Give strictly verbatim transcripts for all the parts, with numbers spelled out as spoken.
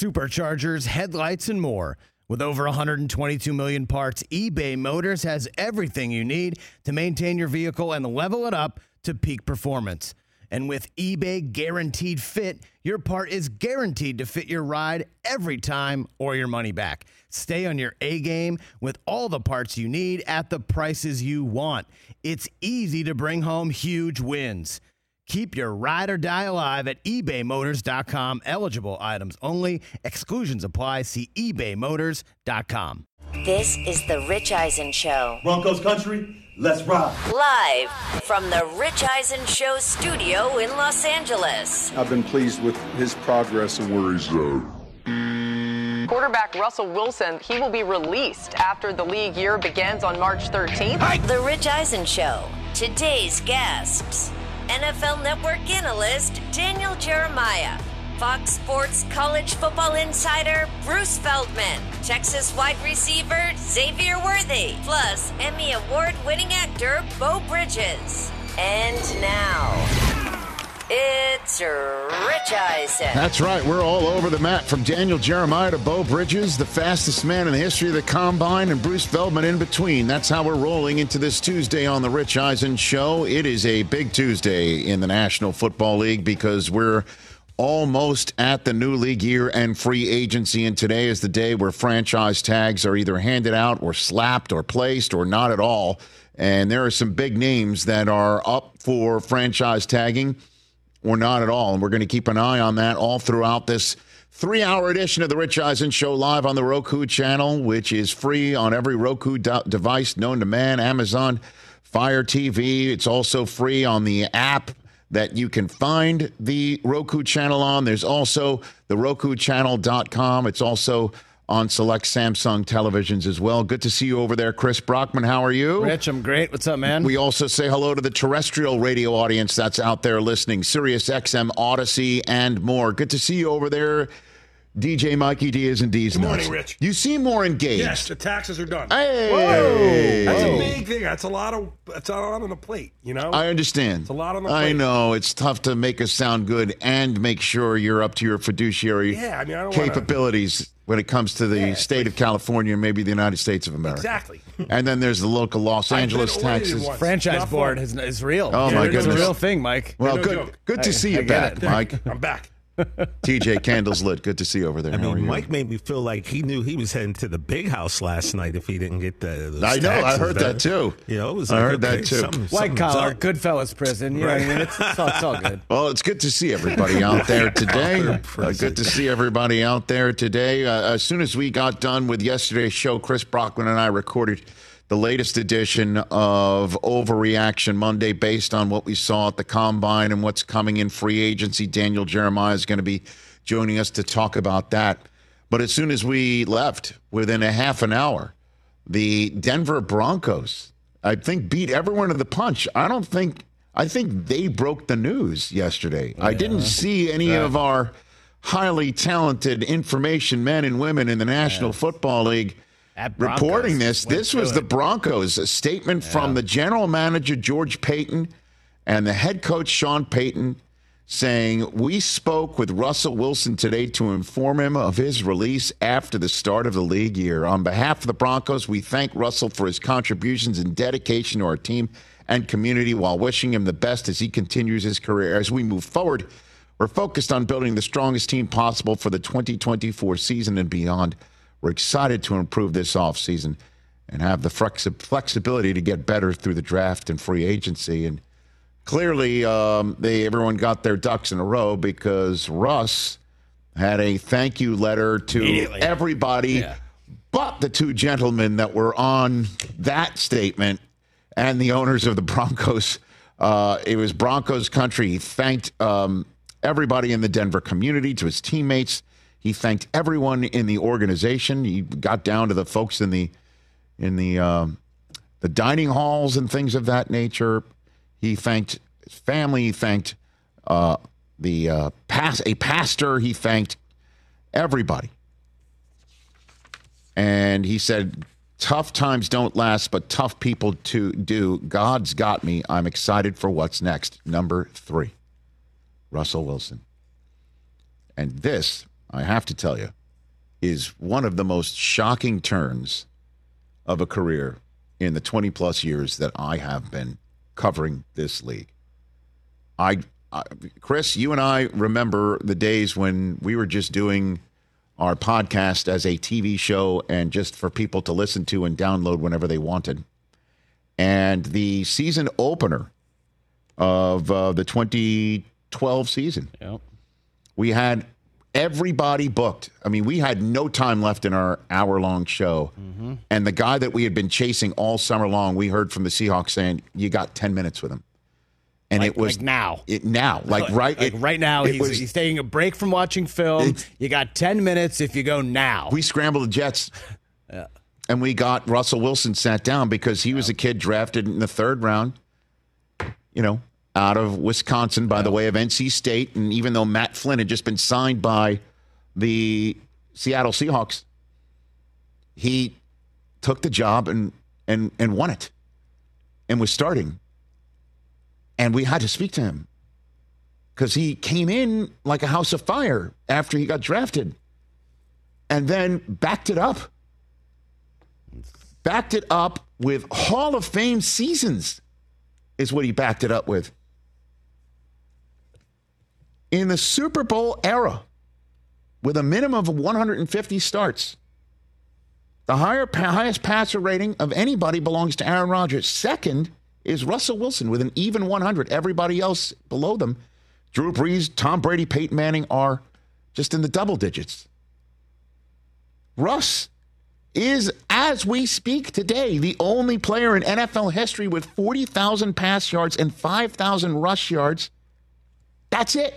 superchargers, headlights, and more. With over one hundred twenty-two million parts, eBay Motors has everything you need to maintain your vehicle and level it up to peak performance. And with eBay Guaranteed Fit, your part is guaranteed to fit your ride every time or your money back. Stay on your A-game with all the parts you need at the prices you want. It's easy to bring home huge wins. Keep your ride or die alive at ebay motors dot com. Eligible items only. Exclusions apply. See ebay motors dot com. This is the Rich Eisen Show. Broncos country, let's ride. Live from the Rich Eisen Show studio in Los Angeles. I've been pleased with his progress and where he's at. Quarterback Russell Wilson, he will be released after the league year begins on March thirteenth. The Rich Eisen Show. Today's guests. N F L Network analyst Daniel Jeremiah, Fox Sports college football insider Bruce Feldman, Texas wide receiver Xavier Worthy, plus Emmy award-winning actor Beau Bridges. And now, it's Rich Eisen. That's right. We're all over the map, from Daniel Jeremiah to Beau Bridges, the fastest man in the history of the Combine, and Bruce Feldman in between. That's how we're rolling into this Tuesday on the Rich Eisen Show. It is a big Tuesday in the National Football League because we're almost at the new league year and free agency, and today is the day where franchise tags are either handed out or slapped or placed or not at all. And there are some big names that are up for franchise tagging or not at all. And we're going to keep an eye on that all throughout this three-hour edition of the Rich Eisen Show, live on the Roku channel, which is free on every Roku do- device known to man, Amazon Fire T V. It's also free on the app that you can find the Roku channel on. There's also the roku channel dot com. It's also on select Samsung televisions as well. Good to see you over there, Chris Brockman. How are you? Rich, I'm great. What's up, man? We also say hello to the terrestrial radio audience that's out there listening, Sirius X M, Odyssey, and more. Good to see you over there, D J Mikey Diaz and D's Good Nuts. morning, Rich. You seem more engaged. Yes, the taxes are done. Hey! Whoa. That's Whoa. a big thing. That's a lot of. That's a lot on the plate. You know. I understand. It's a lot on the I plate. know. It's tough to make us sound good and make sure you're up to your fiduciary Yeah, I mean, I don't capabilities wanna... when it comes to the Yeah, state of California and maybe the United States of America. Exactly. And then there's the local Los Angeles taxes. Franchise Not board fun. is, is real. Oh, Yeah, my it's goodness. a real thing, Mike. Well, No good joke. good to I- see I you get back, it. Mike. I'm back. T J, candles lit. Good to see you over there. I How are mean, you? Mike made me feel like he knew he was heading to the big house last night if he didn't get the. Those I know. I taxes heard done. that too. You know, it was I like, heard that okay, too. something- White something's collar, up. Goodfellas prison. You know what I mean? It's, it's, all, it's all good. Well, it's good to see everybody out there today. Uh, good to see everybody out there today. Uh, as soon as we got done with yesterday's show, Chris Brockman and I recorded the latest edition of Overreaction Monday based on what we saw at the Combine and what's coming in free agency. Daniel Jeremiah is going to be joining us to talk about that. But as soon as we left, within a half an hour, the Denver Broncos, I think, beat everyone to the punch. I don't think, I think they broke the news yesterday. Yeah. I didn't see any yeah. of our highly talented information men and women in the National yeah. Football League reporting this. This was the Broncos, a statement yeah. from the general manager, George Payton, and the head coach, Sean Payton, saying, we spoke with Russell Wilson today to inform him of his release after the start of the league year. On behalf of the Broncos, we thank Russell for his contributions and dedication to our team and community while wishing him the best as he continues his career. As we move forward, we're focused on building the strongest team possible for the twenty twenty-four season and beyond. We're excited to improve this offseason and have the flexi- flexibility to get better through the draft and free agency. And clearly, um, they everyone got their ducks in a row because Russ had a thank you letter to everybody yeah. but the two gentlemen that were on that statement and the owners of the Broncos. Uh, it was Broncos country. He thanked um, everybody in the Denver community, to his teammates. He thanked everyone in the organization. He got down to the folks in the in the um, the dining halls and things of that nature. He thanked his family. He thanked uh, the uh, pas- a pastor. He thanked everybody. And he said, tough times don't last, but tough people to do. God's got me. I'm excited for what's next. Number three, Russell Wilson. And this, I have to tell you, is one of the most shocking turns of a career in the twenty-plus years that I have been covering this league. I, I, Chris, you and I remember the days when we were just doing our podcast as a T V show and just for people to listen to and download whenever they wanted. And the season opener of uh, the twenty twelve season, yep. we had everybody booked. I mean, we had no time left in our hour-long show. Mm-hmm. And the guy that we had been chasing all summer long, we heard from the Seahawks saying, you got ten minutes with him. And like, it was like now. It now. Like, like right like it, right now, he's, was, he's taking a break from watching film. You got ten minutes if you go now. We scrambled the Jets. yeah. And we got Russell Wilson sat down because he was a kid drafted in the third round, you know, out of Wisconsin by yeah. the way of N C State. And even though Matt Flynn had just been signed by the Seattle Seahawks, he took the job and and and won it and was starting. And we had to speak to him because he came in like a house of fire after he got drafted and then backed it up. Backed it up with Hall of Fame seasons is what he backed it up with. In the Super Bowl era, with a minimum of one hundred fifty starts, the higher, highest passer rating of anybody belongs to Aaron Rodgers. Second is Russell Wilson with an even one hundred. Everybody else below them, Drew Brees, Tom Brady, Peyton Manning, are just in the double digits. Russ is, as we speak today, the only player in N F L history with forty thousand pass yards and five thousand rush yards. That's it.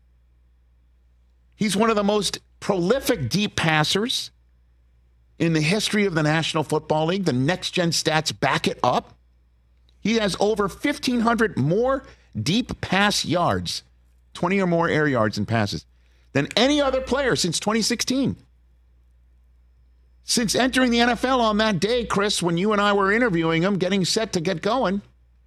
He's one of the most prolific deep passers in the history of the National Football League. The next-gen stats back it up. He has over fifteen hundred more deep pass yards, twenty or more air yards and passes, than any other player since twenty sixteen. Since entering the N F L on that day, Chris, when you and I were interviewing him, getting set to get going,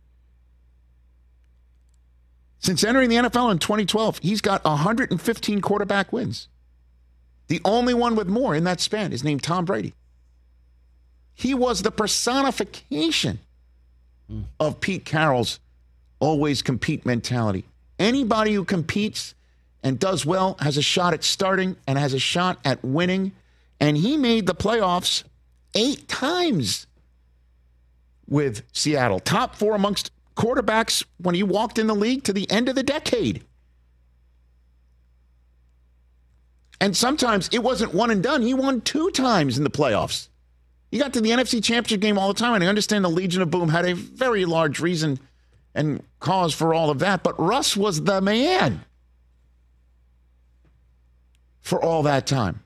since entering the N F L in twenty twelve, he's got one hundred fifteen quarterback wins. The only one with more in that span is named Tom Brady. He was the personification mm. of Pete Carroll's always compete mentality. Anybody who competes and does well has a shot at starting and has a shot at winning. And he made the playoffs eight times with Seattle. Top four amongst quarterbacks when he walked in the league to the end of the decade. And sometimes it wasn't one and done. He won two times in the playoffs. He got to the N F C Championship game all the time, and I understand the Legion of Boom had a very large reason and cause for all of that, but Russ was the man for all that time.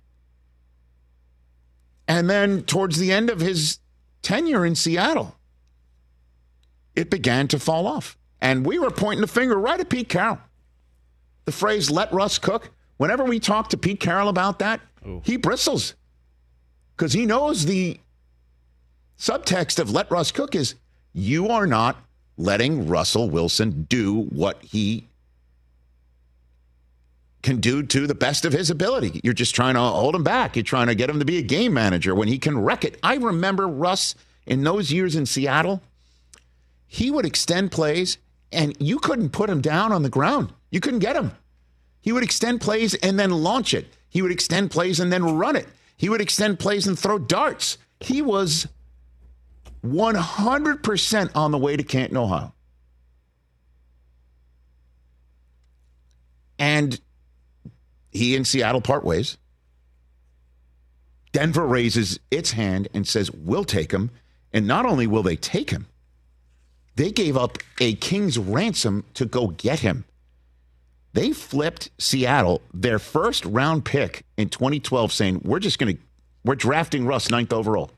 And then towards the end of his tenure in Seattle, it began to fall off. And we were pointing the finger right at Pete Carroll. The phrase, let Russ cook. Whenever we talk to Pete Carroll about that, Ooh. he bristles. Because he knows the subtext of let Russ cook is you are not letting Russell Wilson do what he can do to the best of his ability. You're just trying to hold him back. You're trying to get him to be a game manager when he can wreck it. I remember Russ in those years in Seattle. He would extend plays, and you couldn't put him down on the ground. You couldn't get him. He would extend plays and then launch it. He would extend plays and then run it. He would extend plays and throw darts. He was one hundred percent on the way to Canton, Ohio. And he and Seattle part ways. Denver raises its hand and says, we'll take him. And not only will they take him, they gave up a king's ransom to go get him. They flipped Seattle their first round pick in twenty twelve saying, we're just going to, we're drafting Russ ninth overall.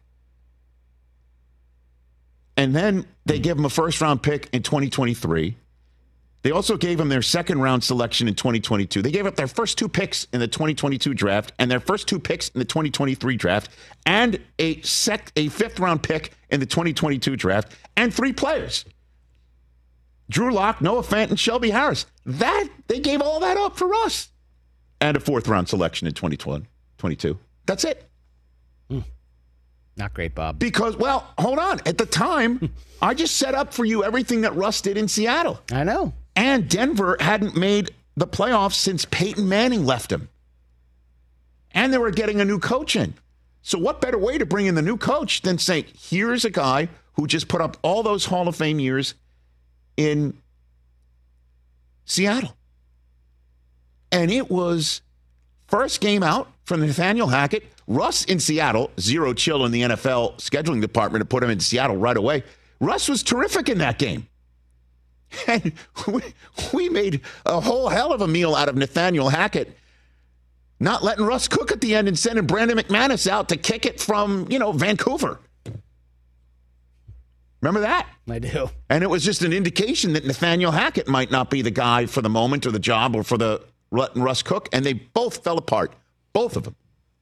And then they give him a first round pick in twenty twenty-three. They also gave him their second round selection in twenty twenty-two. They gave up their first two picks in the twenty twenty-two draft and their first two picks in the twenty twenty-three draft and a sec, a fifth round pick in the twenty twenty-two draft and three players. Drew Lock, Noah Fant, and Shelby Harris. That, they gave all that up for us. and a fourth round selection in twenty twenty-two. That's it. Mm. Not great, Bob. Because, well, hold on. At the time, I just set up for you everything that Russ did in Seattle. I know. And Denver hadn't made the playoffs since Peyton Manning left him. And they were getting a new coach in. So what better way to bring in the new coach than say, here's a guy who just put up all those Hall of Fame years in Seattle. And it was first game out from Nathaniel Hackett. Russ in Seattle, zero chill in the N F L scheduling department to put him in Seattle right away. Russ was terrific in that game. And we, we made a whole hell of a meal out of Nathaniel Hackett not letting Russ cook at the end and sending Brandon McManus out to kick it from, you know, Vancouver. Remember that? I do. And it was just an indication that Nathaniel Hackett might not be the guy for the moment or the job or for the letting Russ cook. And they both fell apart. Both of them.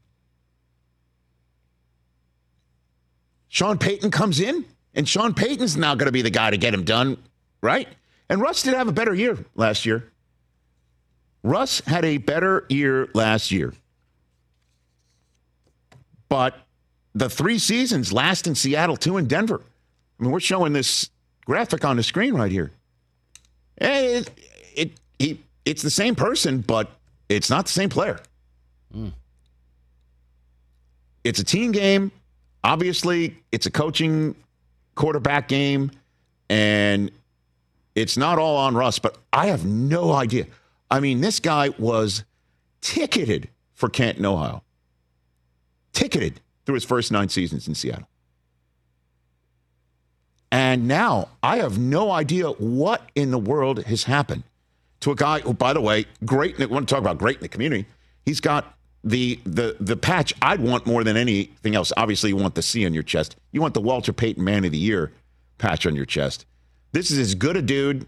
Sean Payton comes in, and Sean Payton's now going to be the guy to get him done, right? And Russ did have a better year last year. Russ had a better year last year. But the three seasons, last in Seattle, two in Denver. I mean, we're showing this graphic on the screen right here. It, it, he, it's the same person, but it's not the same player. Mm. It's a team game. Obviously, it's a coaching quarterback game, and it's not all on Russ, but I have no idea. I mean, this guy was ticketed for Canton, Ohio. Ticketed through his first nine seasons in Seattle. And now I have no idea what in the world has happened to a guy who, by the way, great. I want to talk about great in the community. He's got the the the patch I'd want more than anything else. Obviously, you want the C on your chest. You want the Walter Payton Man of the Year patch on your chest. This is as good a dude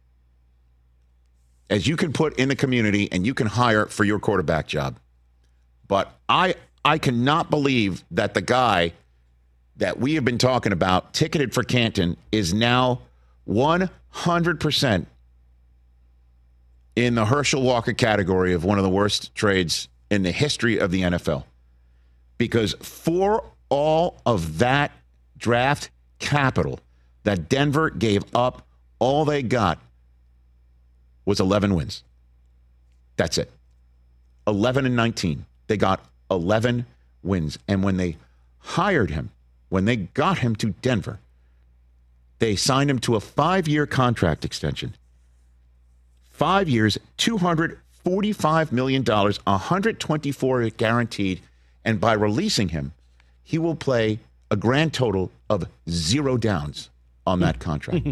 as you can put in the community and you can hire for your quarterback job. But I I cannot believe that the guy that we have been talking about, ticketed for Canton, is now one hundred percent in the Herschel Walker category of one of the worst trades in the history of the N F L. Because for all of that draft capital that Denver gave up, all they got was eleven wins. That's it. eleven and nineteen. They got eleven wins. And when they hired him, when they got him to Denver, they signed him to a five-year contract extension. Five years, two hundred forty-five million dollars, one hundred twenty-four guaranteed. And by releasing him, he will play a grand total of zero downs on that contract.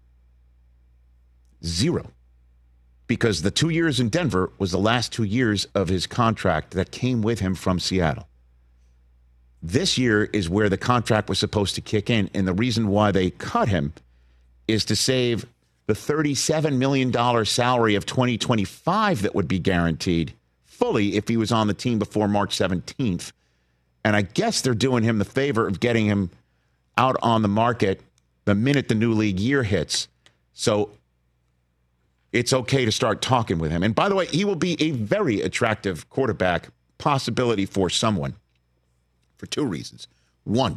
Zero. Because the two years in Denver was the last two years of his contract that came with him from Seattle. This year is where the contract was supposed to kick in. And the reason why they cut him is to save the thirty-seven million dollars salary of twenty twenty-five that would be guaranteed fully if he was on the team before March seventeenth. And I guess they're doing him the favor of getting him out on the market the minute the new league year hits. So it's okay to start talking with him. And by the way, he will be a very attractive quarterback possibility for someone for two reasons. One,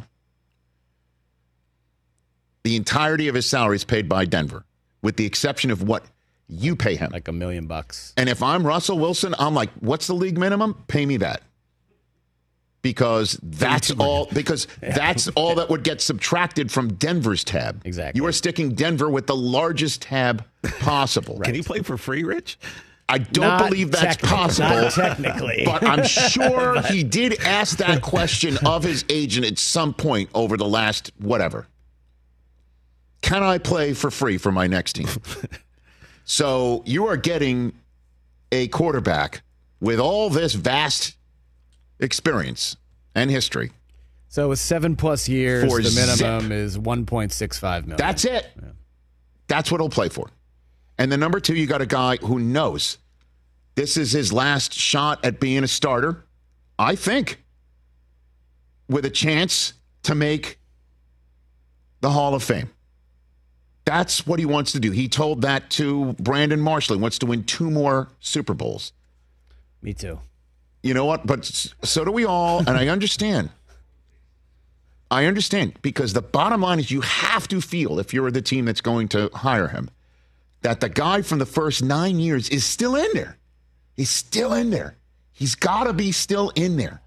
the entirety of his salary is paid by Denver, with the exception of what you pay him. Like a million bucks. And if I'm Russell Wilson, I'm like, what's the league minimum? Pay me that. Because that's all because that's all that would get subtracted from Denver's tab. Exactly. You are sticking Denver with the largest tab possible. Right. Can he play for free, Rich? I don't Not believe that's possible. Not technically. But I'm sure he did ask that question of his agent at some point over the last whatever. Can I play for free for my next team? So you are getting a quarterback with all this vast experience and history. So with seven plus years, For the minimum zip. is one point six five million. That's it. Yeah. That's what he'll play for. And then number two, you got a guy who knows this is his last shot at being a starter, I think, with a chance to make the Hall of Fame. That's what he wants to do. He told that to Brandon Marshall. He wants to win two more Super Bowls. Me too. You know what? But so do we all, and I understand. I understand, because the bottom line is you have to feel, if you're the team that's going to hire him, that the guy from the first nine years is still in there. He's still in there. He's got to be still in there.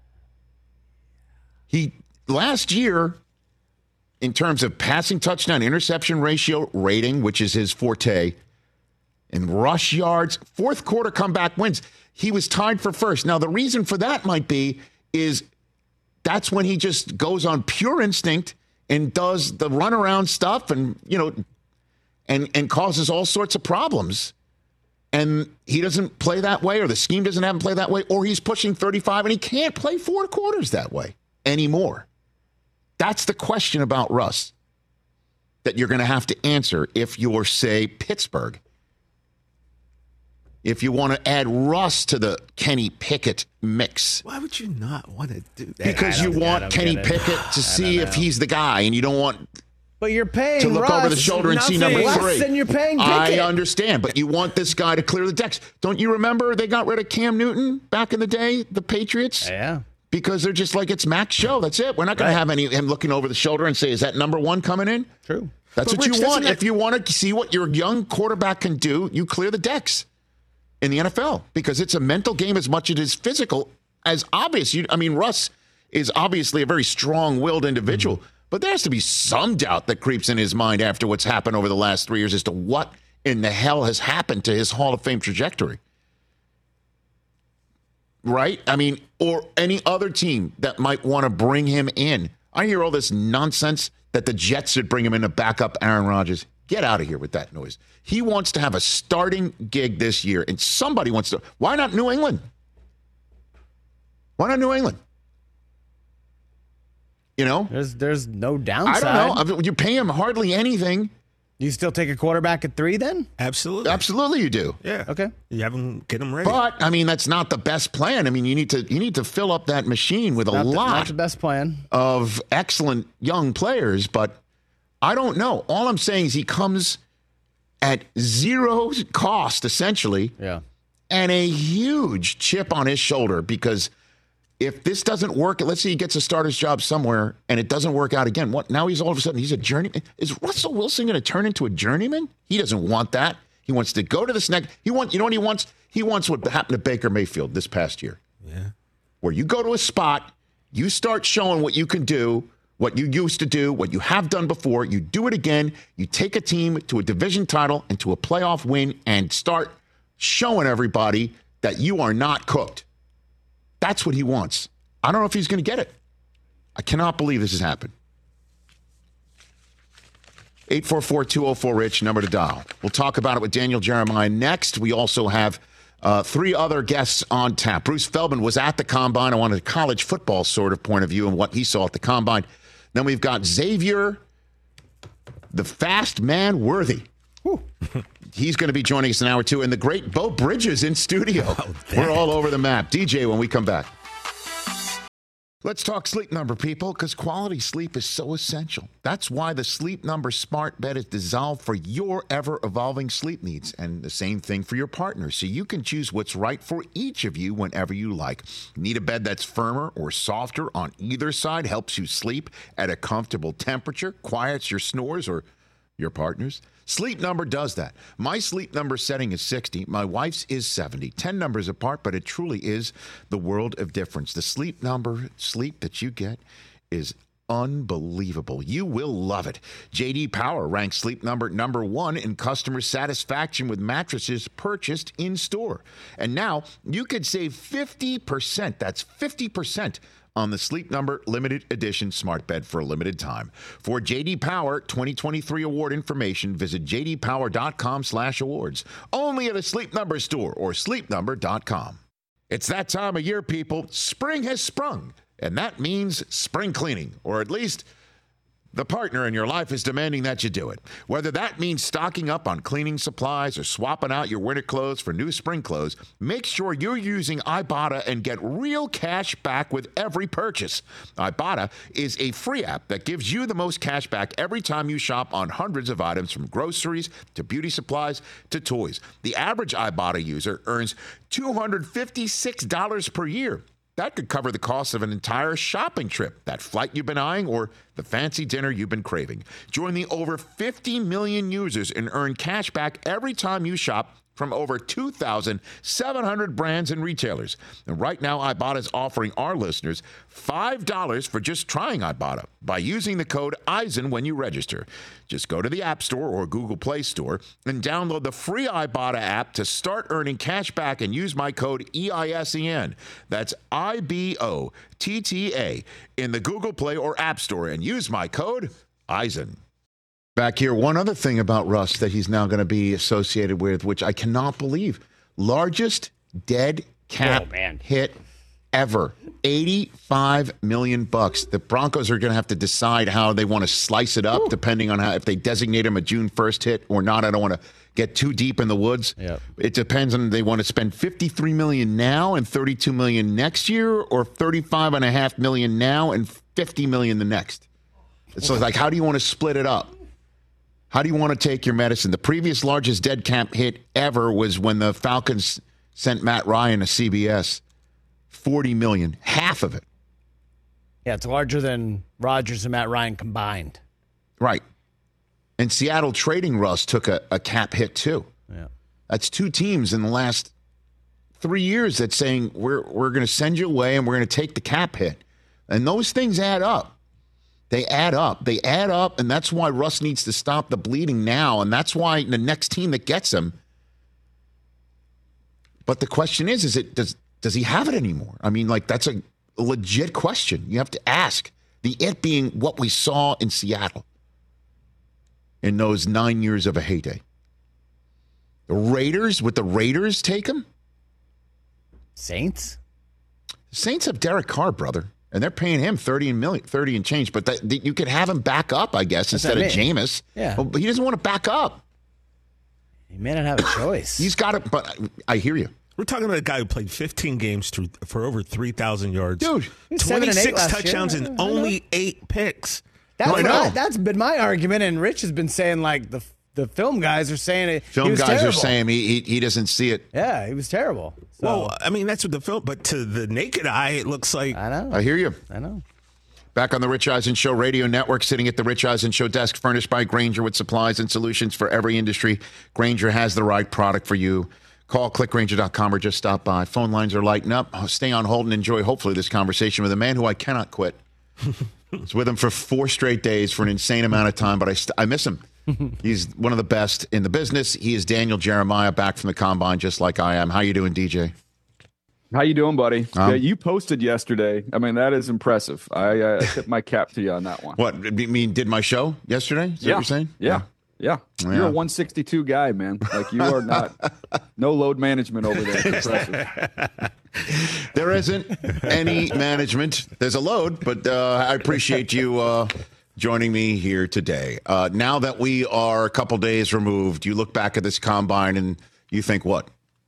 He, last year, in terms of passing touchdown interception ratio rating, which is his forte, and rush yards, fourth quarter comeback wins, he was tied for first. Now, the reason for that might be is that's when he just goes on pure instinct and does the runaround stuff and, you know, and, and causes all sorts of problems. And he doesn't play that way, or the scheme doesn't have him play that way, or he's pushing thirty-five and he can't play four quarters that way anymore. That's the question about Russ that you're going to have to answer if you're, say, Pittsburgh. If you want to add Russ to the Kenny Pickett mix. Why would you not want to do that? Because you want Kenny Pickett to see if he's the guy, and you don't want But you're paying to look Russ over the shoulder and see number less three. than you're paying I Pickett. understand, but you want this guy to clear the decks. Don't you remember they got rid of Cam Newton back in the day, the Patriots? Yeah. Because they're just like, it's Mac's show. That's it. We're not going Right. to have any him looking over the shoulder and say, is that number one coming in? True. That's But what Rich, you want. doesn't that- If you want to see what your young quarterback can do, you clear the decks in the N F L, because it's a mental game as much as it is physical. As obvious, you, I mean, Russ is obviously a very strong-willed individual, mm-hmm. but there has to be some doubt that creeps in his mind after what's happened over the last three years as to what in the hell has happened to his Hall of Fame trajectory. Right? I mean, or any other team that might want to bring him in. I hear all this nonsense that the Jets should bring him in to back up Aaron Rodgers. Get out of here with that noise. He wants to have a starting gig this year, and somebody wants to. Why not New England? Why not New England? You know? There's there's no downside. I don't know. I mean, you pay him hardly anything. You still take a quarterback at three then? Absolutely. Absolutely you do. Yeah. Okay. You have him, get him ready. But, I mean, that's not the best plan. I mean, you need to you need to fill up that machine with a Not the, lot not the best plan. of excellent young players, but I don't know. All I'm saying is he comes at zero cost, essentially, Yeah. and a huge chip on his shoulder, because if this doesn't work, let's say he gets a starter's job somewhere and it doesn't work out again, what now he's all of a sudden he's a journeyman? Is Russell Wilson going to turn into a journeyman? He doesn't want that. He wants to go to this next. He wants, you know what he wants? He wants what happened to Baker Mayfield this past year. Yeah. Where you go to a spot, you start showing what you can do, what you used to do, what you have done before. You do it again. You take a team to a division title and to a playoff win and start showing everybody that you are not cooked. That's what he wants. I don't know if he's going to get it. I cannot believe this has happened. eight four four, two oh four, RICH, number to dial. We'll talk about it with Daniel Jeremiah next. We also have uh, three other guests on tap. Bruce Feldman was at the Combine. I wanted a college football sort of point of view and what he saw at the Combine. Then we've got Xavier, the fast man Worthy. He's going to be joining us in hour two. And the great Bo Bridges in studio. Oh, we're all over the map. D J when we come back. Let's talk Sleep Number, people, because quality sleep is so essential. That's why the Sleep Number smart bed is designed for your ever-evolving sleep needs, and the same thing for your partner, so you can choose what's right for each of you whenever you like. Need a bed that's firmer or softer on either side, helps you sleep at a comfortable temperature, quiets your snores or your partner's? Sleep Number does that. My Sleep Number setting is sixty. My wife's is seventy. ten numbers apart, but it truly is the world of difference. The Sleep Number sleep that you get is unbelievable. You will love it. J D Power ranks Sleep Number number one in customer satisfaction with mattresses purchased in store. And now you could save fifty percent. That's fifty percent on the Sleep Number limited edition smart bed for a limited time. For J D Power twenty twenty-three award information, visit j d power dot com slash awards. Only at a Sleep Number store or sleep number dot com. It's that time of year, people. Spring has sprung, and that means spring cleaning, or at least The partner in your life is demanding that you do it. Whether that means stocking up on cleaning supplies or swapping out your winter clothes for new spring clothes, make sure you're using Ibotta and get real cash back with every purchase. Ibotta is a free app that gives you the most cash back every time you shop on hundreds of items, from groceries to beauty supplies to toys. The average Ibotta user earns two hundred fifty-six dollars per year. That could cover the cost of an entire shopping trip, that flight you've been eyeing, or the fancy dinner you've been craving. Join the over fifty million users and earn cash back every time you shop from over two thousand seven hundred brands and retailers. And right now, Ibotta is offering our listeners five dollars for just trying Ibotta by using the code Eisen when you register. Just go to the App Store or Google Play Store and download the free Ibotta app to start earning cash back and use my code E I S E N. That's I B O T T A in the Google Play or App Store, and use my code Eisen. Back here, one other thing about Russ that he's now going to be associated with, which I cannot believe. Largest dead cap oh, hit ever. eighty-five million bucks. The Broncos are going to have to decide how they want to slice it up, Ooh. depending on how, if they designate him a June first hit or not. I don't want to get too deep in the woods. Yep. It depends on, they want to spend fifty-three million dollars now and thirty-two million dollars next year, or thirty-five point five million dollars now and fifty million dollars the next. So it's like, how do you want to split it up? How do you want to take your medicine? The previous largest dead cap hit ever was when the Falcons sent Matt Ryan to C B S. forty million dollars, half of it. Yeah, it's larger than Rodgers and Matt Ryan combined. Right. And Seattle trading Russ took a, a cap hit too. Yeah. That's two teams in the last three years that's saying we're we're going to send you away and we're going to take the cap hit. And those things add up. They add up. They add up, and that's why Russ needs to stop the bleeding now, and that's why the next team that gets him. But the question is, is it does does he have it anymore? I mean, like, that's a legit question. You have to ask. The it being what we saw in Seattle in those nine years of a heyday. The Raiders, would the Raiders take him? Saints? The Saints have Derek Carr, brother. And they're paying him thirty and million, thirty and change, but that, you could have him back up, I guess, That's instead of Jameis. Yeah, but he doesn't want to back up. He may not have a choice. He's got it, but I hear you. We're talking about a guy who played fifteen games through, for over three thousand yards, dude. twenty-six touchdowns and only eight picks. That's, I know. I, that's been my argument, and Rich has been saying, like, the the film guys are saying it. Film he was guys terrible. are saying he, he he doesn't see it. Yeah, he was terrible. So. Well, I mean, that's what the film, but to the naked eye, it looks like. I know. I hear you. I know. Back on the Rich Eisen Show Radio Network, sitting at the Rich Eisen Show desk, furnished by Grainger with supplies and solutions for every industry. Grainger has the right product for you. Call click grainger dot com or just stop by. Phone lines are lighting up. I'll stay on hold and enjoy, hopefully, this conversation with a man who I cannot quit. I was with him for four straight days for an insane amount of time, but I, st- I miss him. He's one of the best in the business. He is Daniel Jeremiah, back from the Combine, just like I am. How you doing, D J? How you doing, buddy? Um, yeah, you posted yesterday. I mean, that is impressive. I uh, tip my cap to you on that one. What, you mean did my show yesterday? Is that yeah. what you're saying? Yeah. yeah. Yeah. You're a one sixty-two guy, man. Like, you are not, no load management over there. It's impressive. There isn't any management. There's a load, but uh, I appreciate you uh, joining me here today. Uh, now that we are a couple days removed, you look back at this Combine and you think what?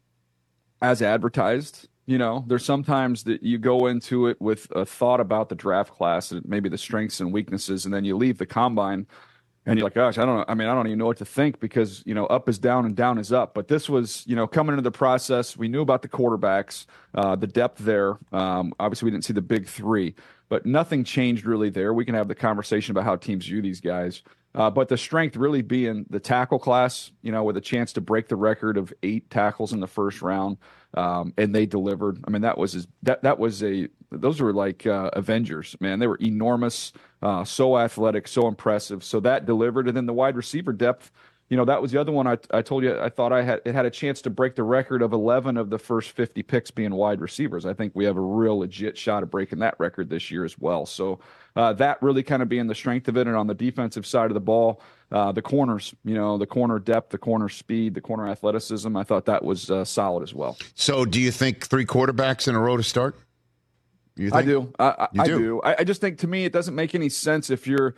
As advertised. You know, there's sometimes that you go into it with a thought about the draft class and maybe the strengths and weaknesses, and then you leave the Combine and you're like, gosh, I don't know. I mean, I don't even know what to think, because, you know, up is down and down is up. But this was, you know, coming into the process, we knew about the quarterbacks, uh, the depth there. Um, obviously, we didn't see the big three, but nothing changed really there. We can have the conversation about how teams view these guys. Uh, but the strength really being the tackle class, you know, with a chance to break the record of eight tackles in the first round. Um, and they delivered. I mean, that was his, that that was a those were like uh, Avengers, man. They were enormous, uh, so athletic, so impressive. So that delivered. And then the wide receiver depth, you know, that was the other one. I I told you I thought I had it had a chance to break the record of eleven of the first fifty picks being wide receivers. I think we have a real legit shot of breaking that record this year as well. So uh, that really kind of being the strength of it. And on the defensive side of the ball, Uh, the corners, you know, the corner depth, the corner speed, the corner athleticism, I thought that was uh, solid as well. So do you think three quarterbacks in a row to start? You think? I do. I, I, you I do. do. I, I just think, to me, it doesn't make any sense if you're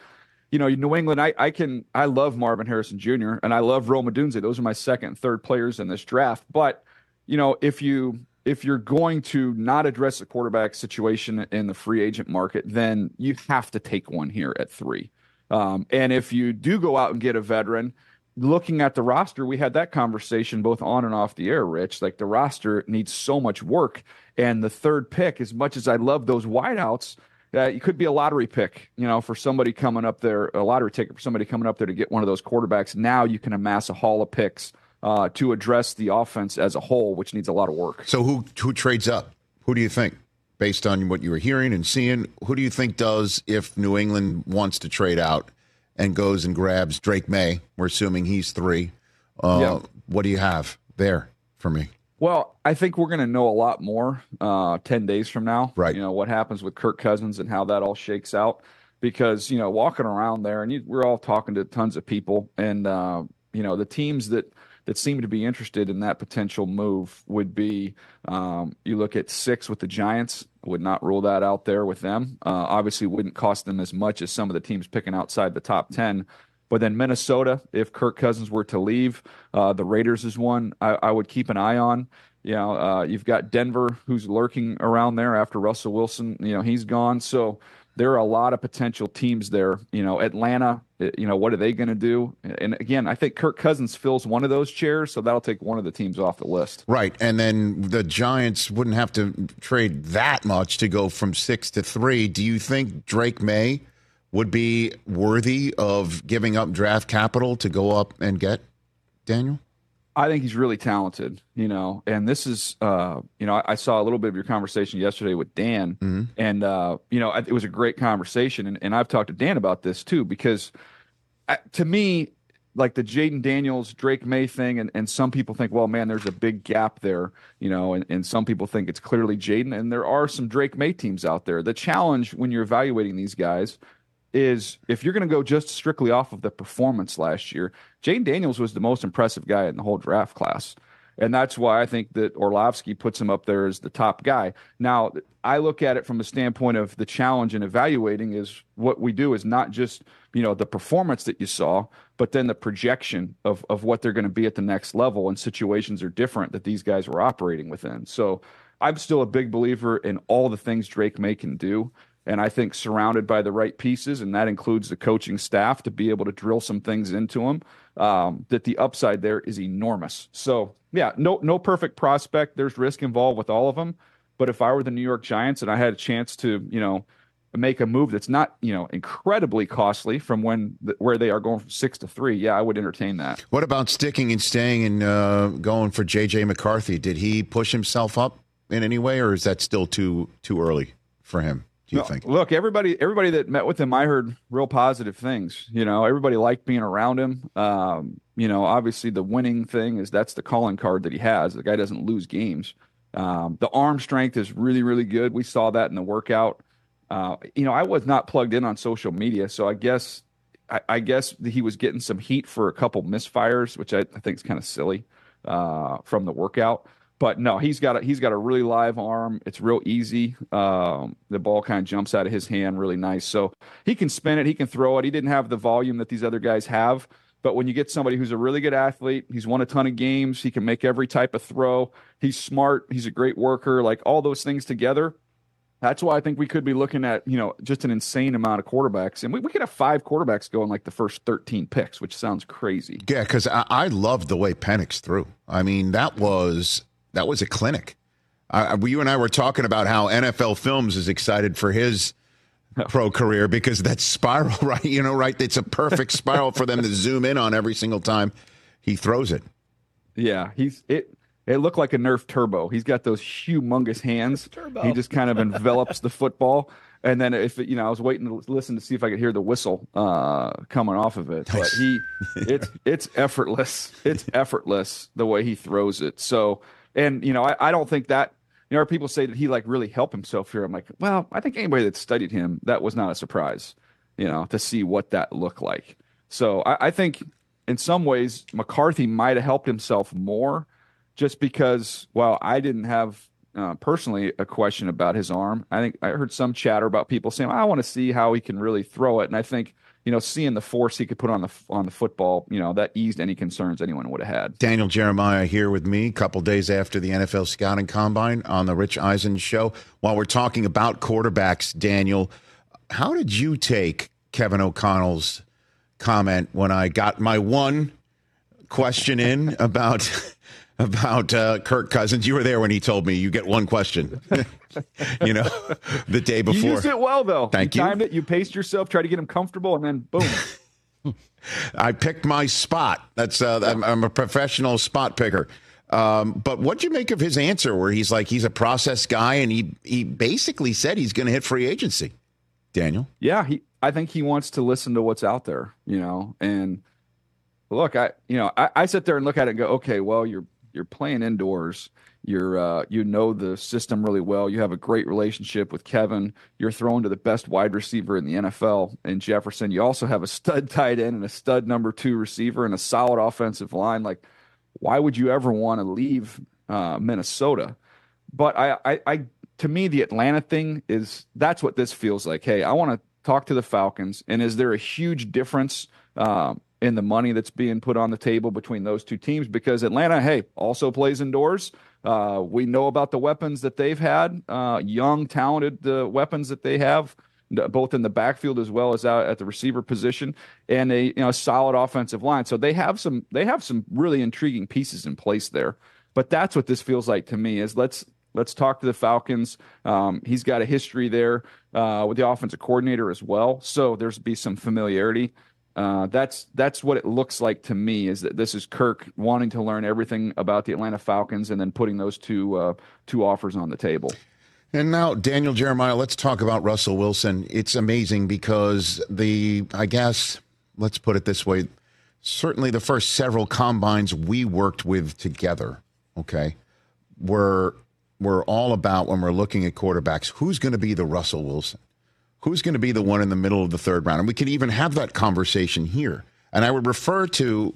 you know, New England, I, I can, I love Marvin Harrison Junior and I love Rome Odunze. Those are my second and third players in this draft. But, you know, if you, if you're going to not address the quarterback situation in the free agent market, then you have to take one here at three. Um, and if you do go out and get a veteran, looking at the roster, we had that conversation both on and off the air, Rich. Like, the roster needs so much work. And the third pick, as much as I love those wideouts, uh, it could be a lottery pick, you know, for somebody coming up there, a lottery ticket for somebody coming up there to get one of those quarterbacks. Now you can amass a haul of picks uh, to address the offense as a whole, which needs a lot of work. So who who trades up? Who do you think, based on what you were hearing and seeing, who do you think does if New England wants to trade out and goes and grabs Drake May? We're assuming he's three. Uh, yeah. What do you have there for me? Well, I think we're going to know a lot more uh, ten days from now. Right. You know, what happens with Kirk Cousins and how that all shakes out. Because, you know, walking around there, and you, we're all talking to tons of people, and, uh, you know, the teams that, that seem to be interested in that potential move would be, um, you look at six with the Giants, would not rule that out there with them. Uh, obviously wouldn't cost them as much as some of the teams picking outside the top ten. But then Minnesota, if Kirk Cousins were to leave, uh, the Raiders is one I, I would keep an eye on. You know, uh, you've got Denver, who's lurking around there after Russell Wilson. You know, he's gone. So there are a lot of potential teams there. You know, Atlanta, you know, what are they going to do? And again, I think Kirk Cousins fills one of those chairs, so that'll take one of the teams off the list. Right. And then the Giants wouldn't have to trade that much to go from six to three. Do you think Drake May would be worthy of giving up draft capital to go up and get, Daniel? I think he's really talented, you know, and this is, uh, you know, I, I saw a little bit of your conversation yesterday with Dan, mm-hmm. and, uh, you know, it was a great conversation. And, and I've talked to Dan about this too, because I, to me, like the Jaden Daniels, Drake May thing, and, and some people think, well, man, there's a big gap there, you know, and, and some people think it's clearly Jaden, and there are some Drake May teams out there. The challenge when you're evaluating these guys is if you're going to go just strictly off of the performance last year, Jaden Daniels was the most impressive guy in the whole draft class. And that's why I think that Orlovsky puts him up there as the top guy. Now, I look at it from the standpoint of the challenge in evaluating is what we do is not just, you know, the performance that you saw, but then the projection of, of what they're going to be at the next level, and situations are different that these guys were operating within. So I'm still a big believer in all the things Drake May can do. And I think surrounded by the right pieces, and that includes the coaching staff to be able to drill some things into him, um, that the upside there is enormous. So, yeah, no no perfect prospect. There's risk involved with all of them. But if I were the New York Giants and I had a chance to, you know, make a move that's not, you know, incredibly costly from when the, where they are going from six to three, yeah, I would entertain that. What about sticking and staying and uh, going for J J McCarthy? Did he push himself up in any way, or is that still too too early for him? Do you no, think? Look, everybody, everybody that met with him, I heard real positive things. You know, everybody liked being around him. Um, you know, obviously the winning thing is that's the calling card that he has. The guy doesn't lose games. Um, the arm strength is really, really good. We saw that in the workout. Uh, you know, I was not plugged in on social media, so I guess, I, I guess he was getting some heat for a couple misfires, which I, I think is kind of silly uh, from the workout. But no, he's got a, he's got a really live arm. It's real easy. Um, the ball kind of jumps out of his hand really nice. So he can spin it. He can throw it. He didn't have the volume that these other guys have. But when you get somebody who's a really good athlete, he's won a ton of games. He can make every type of throw. He's smart. He's a great worker. Like all those things together, that's why I think we could be looking at, you know, just an insane amount of quarterbacks. And we, we could have five quarterbacks going like the first thirteen picks, which sounds crazy. Yeah, because I, I loved the way Penix threw. I mean, that was... That was a clinic. Uh, you and I were talking about how N F L Films is excited for his pro career because that spiral, right? You know, right? It's a perfect spiral for them to zoom in on every single time he throws it. Yeah, he's it. It looked like a Nerf turbo. He's got those humongous hands. Turbo. He just kind of envelops the football. And then if it, you know, I was waiting to listen to see if I could hear the whistle uh, coming off of it. But he, it's it's effortless. It's effortless the way he throws it. So. And, you know, I, I don't think that, you know, people say that he like really helped himself here. I'm like, well, I think anybody that studied him, that was not a surprise, you know, to see what that looked like. So I, I think in some ways McCarthy might have helped himself more just because, well, I didn't have uh, personally a question about his arm. I think I heard some chatter about people saying, I want to see how he can really throw it. And I think you know, seeing the force he could put on the on the football, you know, that eased any concerns anyone would have had. Daniel Jeremiah here with me a couple days after the N F L Scouting Combine on the Rich Eisen Show. While we're talking about quarterbacks, Daniel, how did you take Kevin O'Connell's comment when I got my one question in about about uh, Kirk Cousins? You were there when he told me you get one question. You know, the day before. You used it well, though. Thank you. you. Timed it. You paced yourself, tried to get him comfortable, and then boom. I picked my spot. That's uh, I'm, I'm a professional spot picker. Um, but what'd you make of his answer where he's like, he's a process guy, and he he basically said he's going to hit free agency? Daniel? Yeah, he. I think he wants to listen to what's out there, you know. And look, I you know I, I sit there and look at it and go, okay, well, you're you're playing indoors. You're uh, you know the system really well. You have a great relationship with Kevin. You're throwing to the best wide receiver in the N F L in Jefferson. You also have a stud tight end and a stud number two receiver and a solid offensive line. Like, why would you ever want to leave uh, Minnesota? But I, I, I, to me, the Atlanta thing is that's what this feels like. Hey, I want to talk to the Falcons, and is there a huge difference uh, in the money that's being put on the table between those two teams? Because Atlanta, hey, also plays indoors. Uh, we know about the weapons that they've had, uh, young, talented uh, weapons that they have, both in the backfield as well as out at the receiver position, and a you know solid offensive line. So they have some they have some really intriguing pieces in place there. But that's what this feels like to me. Is let's let's talk to the Falcons. Um, he's got a history there uh, with the offensive coordinator as well, so there's be some familiarity. Uh, that's that's what it looks like to me, is that this is Kirk wanting to learn everything about the Atlanta Falcons and then putting those two uh, two offers on the table. And now, Daniel Jeremiah, let's talk about Russell Wilson. It's amazing because the, I guess, let's put it this way, certainly the first several combines we worked with together, okay, were, were all about, when we're looking at quarterbacks, who's going to be the Russell Wilson? Who's going to be the one in the middle of the third round? And we can even have that conversation here. And I would refer to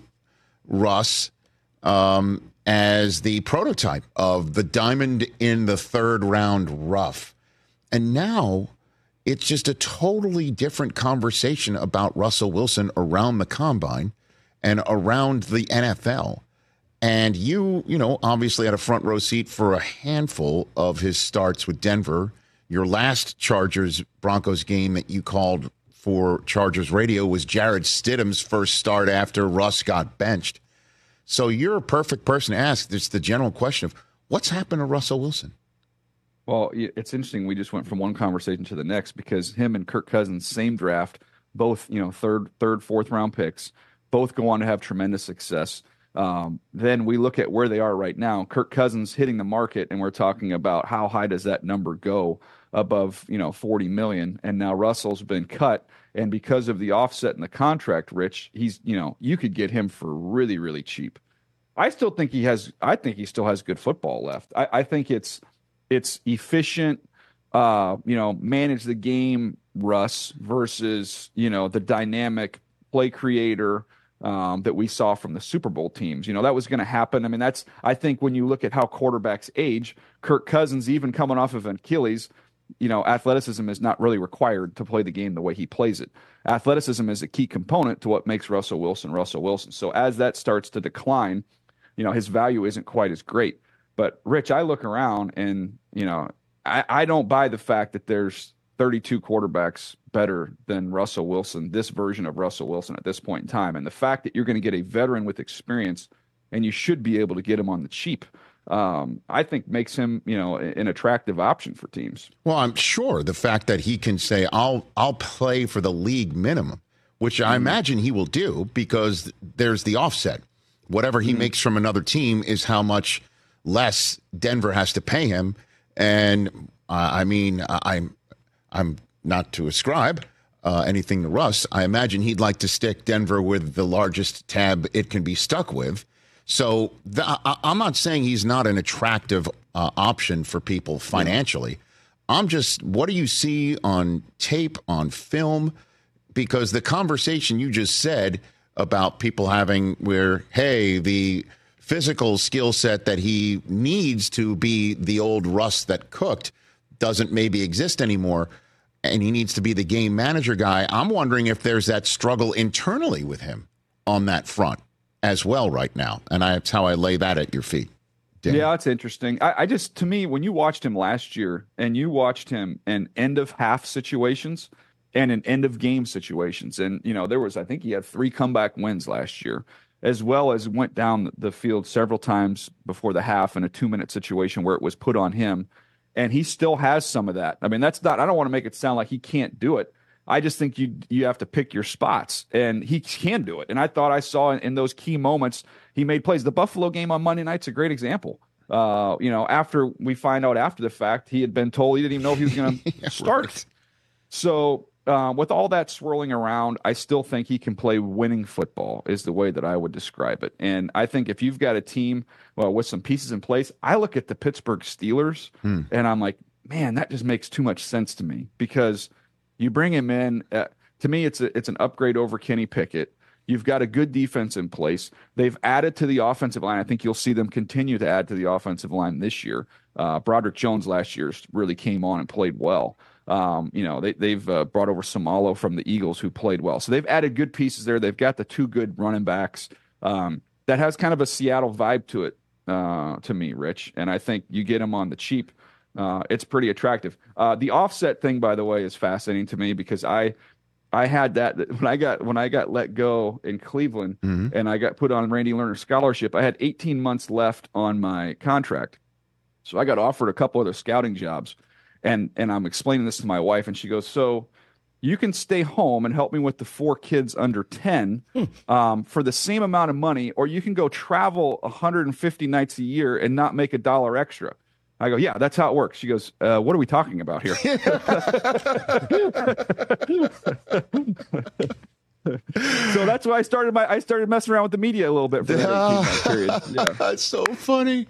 Russ um, as the prototype of the diamond in the third round rough. And now it's just a totally different conversation about Russell Wilson around the combine and around the N F L. And you, you know, obviously had a front row seat for a handful of his starts with Denver. Your last Chargers-Broncos game that you called for Chargers Radio was Jarrett Stidham's first start after Russ got benched. So you're a perfect person to ask. It's the general question of what's happened to Russell Wilson? Well, it's interesting. We just went from one conversation to the next because him and Kirk Cousins, same draft, both, you know, third, third, fourth round picks, both go on to have tremendous success. Um, then we look at where they are right now. Kirk Cousins hitting the market, and we're talking about how high does that number go above, you know, forty million. And now Russell's been cut. And because of the offset in the contract, Rich, he's, you know, you could get him for really, really cheap. I still think he has, I think he still has good football left. I, I think it's, it's efficient, uh, you know, manage the game, Russ, versus, you know, the dynamic play creator um, that we saw from the Super Bowl teams. You know, that was going to happen. I mean, that's, I think when you look at how quarterbacks age, Kirk Cousins, even coming off of Achilles, you know, athleticism is not really required to play the game the way he plays it. Athleticism is a key component to what makes Russell Wilson Russell Wilson. So as that starts to decline, you know, his value isn't quite as great. But Rich, I look around and, you know, I, I don't buy the fact that there's thirty-two quarterbacks better than Russell Wilson, this version of Russell Wilson at this point in time. And the fact that you're going to get a veteran with experience and you should be able to get him on the cheap, um, I think makes him, you know, an attractive option for teams. Well, I'm sure the fact that he can say, I'll, I'll play for the league minimum, which I mm-hmm. imagine he will do because there's the offset. Whatever he mm-hmm. makes from another team is how much less Denver has to pay him. And uh, I mean, I'm, I'm not to ascribe uh, anything to Russ. I imagine he'd like to stick Denver with the largest tab it can be stuck with. So the, I, I'm not saying he's not an attractive uh, option for people financially. I'm just, what do you see on tape, on film? Because the conversation you just said about people having where, hey, the physical skill set that he needs to be the old Russ that cooked doesn't maybe exist anymore. and he needs to be the game manager guy. I'm wondering if there's that struggle internally with him on that front as well right now. And I, that's how I lay that at your feet. Dan. Yeah, it's interesting. I, I just, to me, when you watched him last year and you watched him in end of half situations and in end of game situations, and, you know, there was, I think he had three comeback wins last year, as well as went down the field several times before the half in a two minute situation where it was put on him. And he still has some of that. I mean, that's not, I don't want to make it sound like he can't do it. I just think you you have to pick your spots, and he can do it. And I thought I saw in, in those key moments, he made plays. The Buffalo game on Monday night's a great example. Uh, you know, after we find out after the fact, he had been told he didn't even know if he was going to yeah, start. Right. So uh, with all that swirling around, I still think he can play winning football is the way that I would describe it. And I think if you've got a team well, with some pieces in place, I look at the Pittsburgh Steelers, hmm. and I'm like, man, that just makes too much sense to me because – you bring him in. Uh, to me, it's a, it's an upgrade over Kenny Pickett. You've got a good defense in place. They've added to the offensive line. I think you'll see them continue to add to the offensive line this year. Uh, Broderick Jones last year really came on and played well. Um, you know, they, they've uh, brought over Samalo from the Eagles who played well. So they've added good pieces there. They've got the two good running backs. Um, that has kind of a Seattle vibe to it uh, to me, Rich. And I think you get them on the cheap. Uh, it's pretty attractive. Uh, the offset thing, by the way, is fascinating to me because I, I had that when I got when I got let go in Cleveland, mm-hmm. and I got put on Randy Lerner scholarship. I had eighteen months left on my contract, so I got offered a couple other scouting jobs, and and I'm explaining this to my wife, and she goes, "So you can stay home and help me with the four kids under ten um, for the same amount of money, or you can go travel one hundred fifty nights a year and not make a dollar extra." I go, yeah, that's how it works. She goes, uh, what are we talking about here? So that's why I started my I started messing around with the media a little bit for that eighteen-month period. Yeah. That's so funny.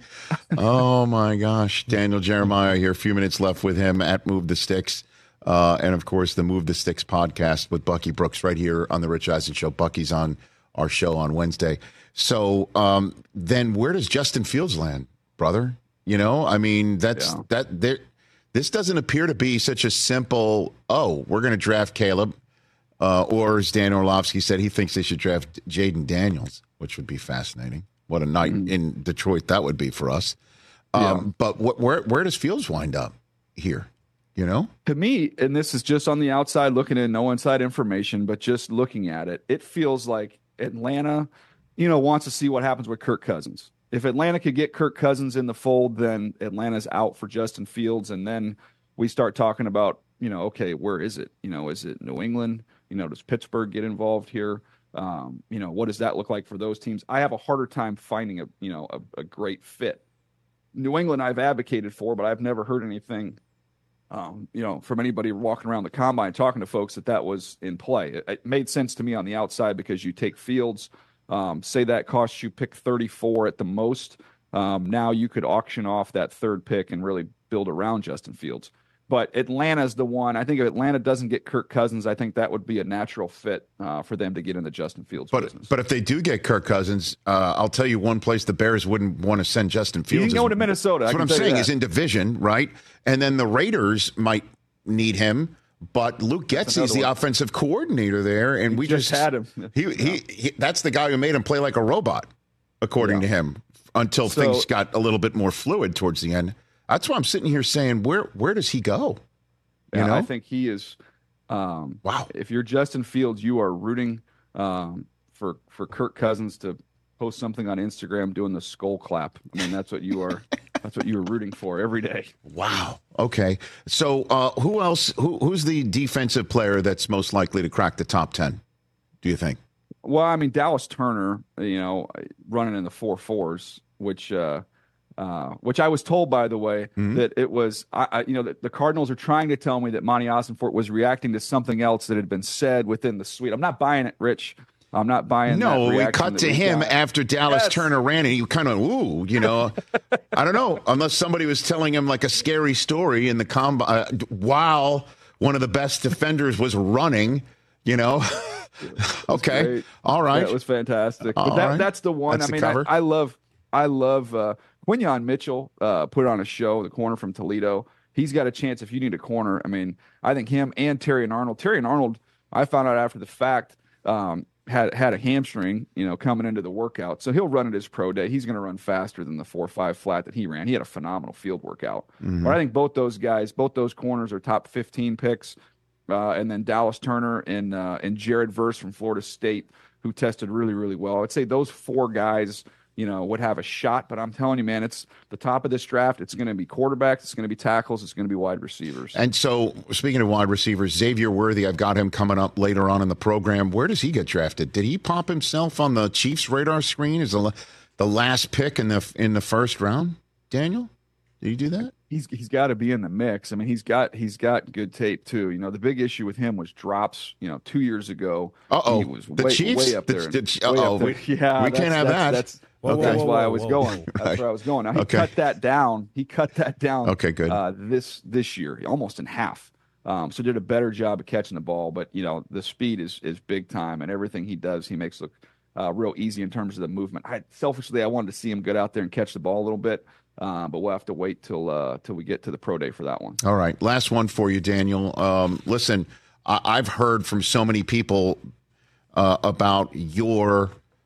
Oh my gosh, Daniel Jeremiah here. A few minutes left with him at Move the Sticks, uh, and of course the Move the Sticks podcast with Bucky Brooks right here on the Rich Eisen Show. Bucky's on our show on Wednesday. So um, then, where does Justin Fields land, brother? You know, I mean, that's yeah. that there. This doesn't appear to be such a simple, oh, we're going to draft Caleb. Uh, or as Dan Orlovsky said, he thinks they should draft Jaden Daniels, which would be fascinating. What a night mm. in Detroit that would be for us. Um, yeah. But what, where where does Fields wind up here? You know? To me, and this is just on the outside looking in, no inside information, but just looking at it, it feels like Atlanta, you know, wants to see what happens with Kirk Cousins. If Atlanta could get Kirk Cousins in the fold, then Atlanta's out for Justin Fields. And then we start talking about, you know, okay, where is it? You know, is it New England? You know, does Pittsburgh get involved here? Um, you know, what does that look like for those teams? I have a harder time finding a, you know, a, a great fit. New England I've advocated for, but I've never heard anything, um, you know, from anybody walking around the combine talking to folks that that was in play. It, it made sense to me on the outside because you take Fields, Um, say that costs you pick thirty-four at the most. Um, now you could auction off that third pick and really build around Justin Fields. But Atlanta's the one. I think if Atlanta doesn't get Kirk Cousins, I think that would be a natural fit uh, for them to get in the Justin Fields but, business. But if they do get Kirk Cousins, uh, I'll tell you one place the Bears wouldn't want to send Justin Fields. You can go to Minnesota. That's what I'm saying is in division, right? And then the Raiders might need him. But Luke Getsy's the one. offensive coordinator there, and we, we just, just had him. He, yeah. he he that's the guy who made him play like a robot, according yeah. to him, until so, things got a little bit more fluid towards the end. That's why I'm sitting here saying, where where does he go? You yeah, know? I think he is. Um, wow. If you're Justin Fields, you are rooting um, for for Kirk Cousins to post something on Instagram doing the skull clap. I mean, that's what you are. That's what you were rooting for every day. Wow. Okay. So uh, who else? Who, who's the defensive player that's most likely to crack the top ten, do you think? Well, I mean, Dallas Turner, you know, running in the four fours, which uh, uh, which I was told, by the way, mm-hmm. that it was, I, I, you know, the, the Cardinals are trying to tell me that Monty Ossenfort was reacting to something else that had been said within the suite. I'm not buying it, Rich. I'm not buying no, that. No, we cut to him got. after Dallas yes. Turner ran, and he kind of, ooh, you know. I don't know, unless somebody was telling him like a scary story in the combine uh, while one of the best defenders was running, you know. Okay, great. All right. That yeah, was fantastic. All but that, right. that's the one. That's I mean, the I, I love, I love uh, Quinyon Mitchell uh, put on a show, the corner from Toledo. he's got a chance if you need a corner. I mean, I think him and Terry and Arnold. Terry and Arnold, I found out after the fact, um, had had a hamstring, you know, coming into the workout. So he'll run at his pro day. He's going to run faster than the four five flat that he ran. He had a phenomenal field workout. Mm-hmm. But I think both those guys, both those corners are top fifteen picks. Uh, and then Dallas Turner and uh, and Jared Verse from Florida State, who tested really, really well. I would say those four guys, you know, would have a shot. But I'm telling you, man, it's the top of this draft. It's going to be quarterbacks. It's going to be tackles. It's going to be wide receivers. And so, speaking of wide receivers, Xavier Worthy, I've got him coming up later on in the program. Where does he get drafted? Did he pop himself on the Chiefs' radar screen as the, the last pick in the in the first round? Daniel, did you do that? He's he's got to be in the mix. I mean, he's got he's got good tape too. You know, the big issue with him was drops. You know, two years ago, uh-oh, he was the way, Chiefs? way up there. The, the, uh-oh, way up there. Yeah, we can't have that's, that. That's, whoa, that's whoa, why whoa, I was whoa. going. That's right. where I was going. Now he okay. cut that down. He cut that down. Okay, good. Uh, this this year, almost in half. Um, so did a better job of catching the ball. But you know, the speed is is big time, and everything he does, he makes look uh, real easy in terms of the movement. I selfishly, I wanted to see him get out there and catch the ball a little bit. Uh, but we'll have to wait till uh, till we get to the pro day for that one. All right, last one for you, Daniel. Um, listen, I- I've heard from so many people uh, about your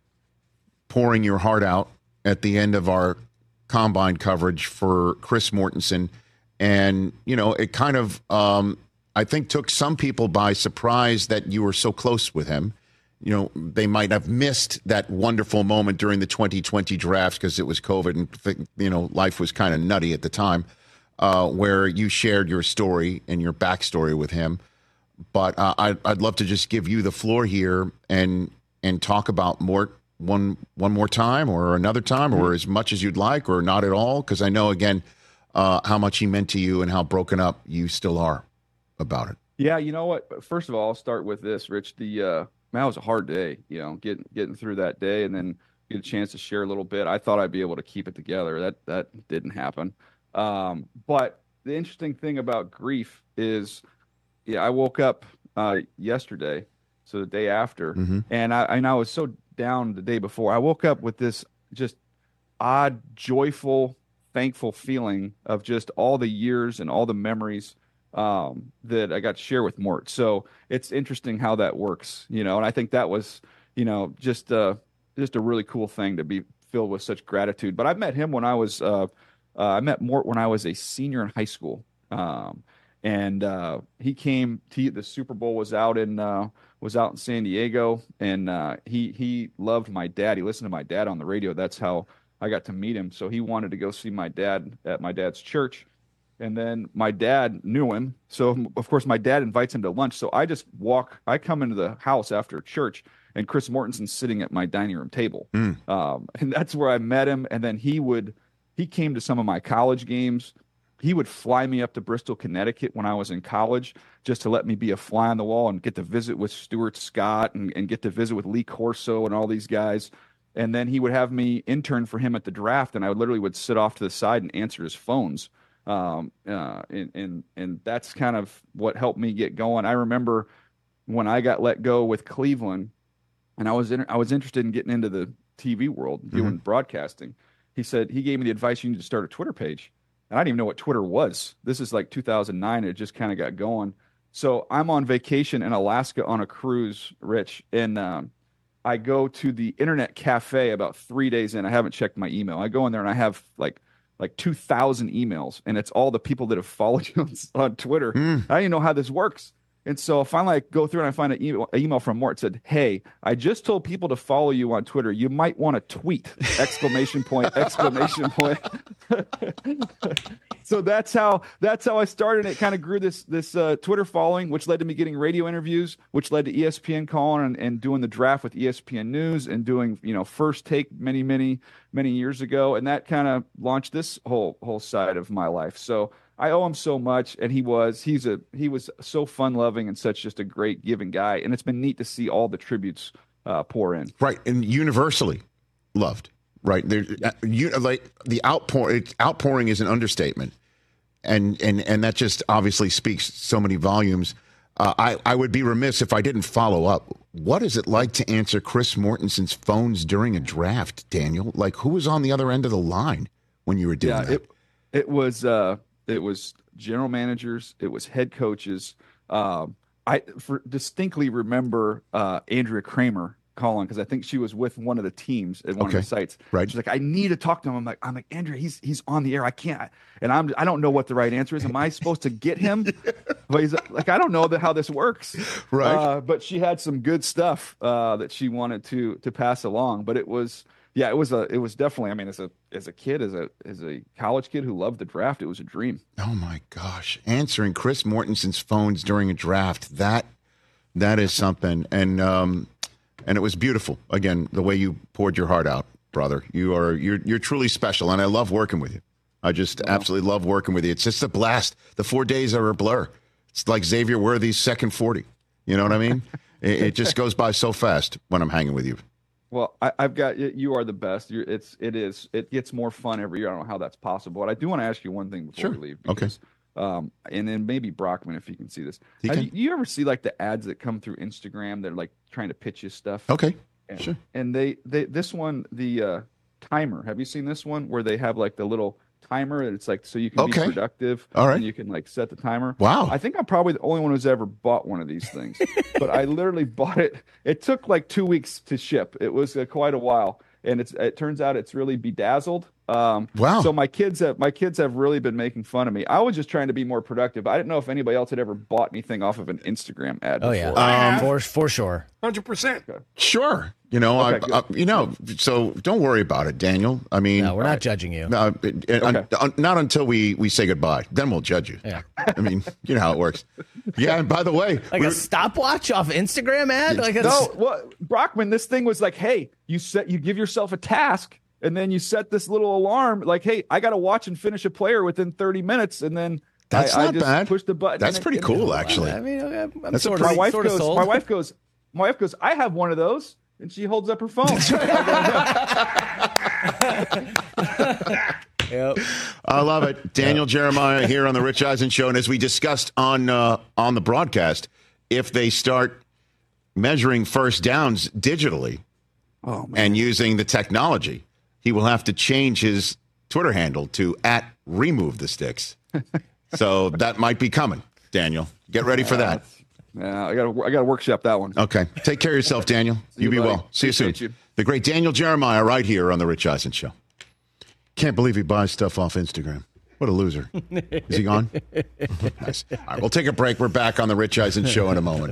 pouring your heart out at the end of our combine coverage for Chris Mortensen, and you know, it kind of um, I think took some people by surprise that you were so close with him. You know, they might have missed that wonderful moment during the twenty twenty draft because it was COVID and, you know, life was kind of nutty at the time, uh, where you shared your story and your backstory with him. But uh, I'd, I'd love to just give you the floor here and and talk about Mort one one more time or another time or as much as you'd like or not at all, because I know, again, uh, how much he meant to you and how broken up you still are about it. Yeah, you know what? First of all, I'll start with this, Rich. The uh, man, it was a hard day, you know, getting getting through that day and then get a chance to share a little bit. I thought I'd be able to keep it together. That that didn't happen. Um, but the interesting thing about grief is, yeah, I woke up uh, yesterday, so the day after, mm-hmm. and I and I was so down the day before. I woke up with this just odd, joyful, thankful feeling of just all the years and all the memories um, that I got to share with Mort. So it's interesting how that works, you know, and I think that was, you know, just, uh, just a really cool thing to be filled with such gratitude. But I met him when I was, uh, uh, I met Mort when I was a senior in high school. Um, and uh, he came to the Super Bowl was out in, uh, was out in San Diego, and uh, he, he loved my dad. He listened to my dad on the radio. That's how I got to meet him. So he wanted to go see my dad at my dad's church. And then my dad knew him. So, of course, my dad invites him to lunch. So I just walk, I come into the house after church, and Chris Mortensen's sitting at my dining room table. Mm. Um, and that's where I met him. And then he would, he came to some of my college games. He would fly me up to Bristol, Connecticut when I was in college just to let me be a fly on the wall and get to visit with Stuart Scott and, and get to visit with Lee Corso and all these guys. And then he would have me intern for him at the draft, and I would literally would sit off to the side and answer his phones. Um, uh, and, and, and that's kind of what helped me get going. I remember when I got let go with Cleveland and I was in, I was interested in getting into the T V world, doing mm-hmm. broadcasting. He said, he gave me the advice, you need to start a Twitter page. And I didn't even know what Twitter was. This is like two thousand nine. And it just kind of got going. So I'm on vacation in Alaska on a cruise, Rich. And, um, I go to the internet cafe about three days in. I haven't checked my email. I go in there and I have like, like two thousand emails, and it's all the people that have followed you on, on Twitter. Mm. I don't even know how this works. And so finally I go through and I find an email, an email from Mort. It said, hey, I just told people to follow you on Twitter. You might want to tweet, exclamation point, exclamation point. So that's how, that's how I started. It kind of grew this, this uh, Twitter following, which led to me getting radio interviews, which led to E S P N calling and, and doing the draft with E S P N News and doing, you know, First Take many, many, many years ago. And that kind of launched this whole, whole side of my life. So I owe him so much, and he was he's a he was so fun loving and such just a great giving guy, and it's been neat to see all the tributes uh, pour in. Right, and universally loved. Right, there, you like the outpour. Outpouring is an understatement, and and and that just obviously speaks so many volumes. Uh, I I would be remiss if I didn't follow up. What is it like to answer Chris Mortensen's phones during a draft, Daniel? Like, who was on the other end of the line when you were doing yeah, that? It, it was. Uh, It was general managers, it was head coaches. Um, I for, distinctly remember uh, Andrea Kramer calling because I think she was with one of the teams at one okay. of the sites. Right. She's like, I need to talk to him. I'm like, I'm like, Andrea, he's he's on the air. I can't. And I'm I don't know what the right answer is. Am I supposed to get him? But he's like, I don't know that how this works. Right. Uh, but she had some good stuff uh, that she wanted to to pass along. But it was. Yeah, it was a. It was definitely. I mean, as a as a kid, as a as a college kid who loved the draft, it was a dream. Oh my gosh, answering Chris Mortensen's phones during a draft that that is something, and um, and it was beautiful. Again, the way you poured your heart out, brother. You are you're you're truly special, and I love working with you. I just wow. absolutely love working with you. It's just a blast. The four days are a blur. It's like Xavier Worthy's second forty. You know what I mean? it, it just goes by so fast when I'm hanging with you. Well, I, I've got you. Are the best. You're, it's it is. It gets more fun every year. I don't know how that's possible, but I do want to ask you one thing before sure. we leave. Because, okay. Um, and then maybe Brockman, if you can see this. He Have can. you, you ever see like the ads that come through Instagram? They're like trying to pitch you stuff. Okay. And, sure. And they they this one the uh, timer. Have you seen this one where they have like the little timer and it's like so you can okay. be productive. All right. And you can like set the timer. Wow. I think I'm probably the only one who's ever bought one of these things. But I literally bought it. It took like two weeks to ship. It was uh, quite a while, and it's it turns out it's really bedazzled. Um, wow. So my kids have my kids have really been making fun of me. I was just trying to be more productive. I didn't know if anybody else had ever bought anything off of an Instagram ad. Oh before. yeah, um, for for sure, hundred percent. Sure. You know, okay, I, I, you know, so don't worry about it, Daniel. I mean, no, we're not right. judging you. Uh, okay. un, not until we, we say goodbye. Then we'll judge you. Yeah. I mean, you know how it works. Yeah. And by the way, like a stopwatch off Instagram ad. Like a, no, well, Brockman, this thing was like, hey, you set, you give yourself a task, and then you set this little alarm, like, hey, I got to watch and finish a player within thirty minutes, and then. That's I, not I just bad. Push the button. That's pretty cool, actually. I mean, I'm That's sort pretty, of, my wife sort goes. of My wife goes. My wife goes. I have one of those, and she holds up her phone. Yep. I love it. Daniel yep. Jeremiah here on the Rich Eisen Show, and as we discussed on uh, on the broadcast, if they start measuring first downs digitally oh, and using the technology, he will have to change his Twitter handle to at remove the sticks. So that might be coming, Daniel. Get ready for that. Yeah, I got I got to workshop that one. Okay. Take care of yourself, Daniel. you, you be buddy. well. See Appreciate you soon. You. The great Daniel Jeremiah right here on the Rich Eisen Show. Can't believe he buys stuff off Instagram. What a loser. Is he gone? Nice. All right, we'll take a break. We're back on the Rich Eisen Show in a moment.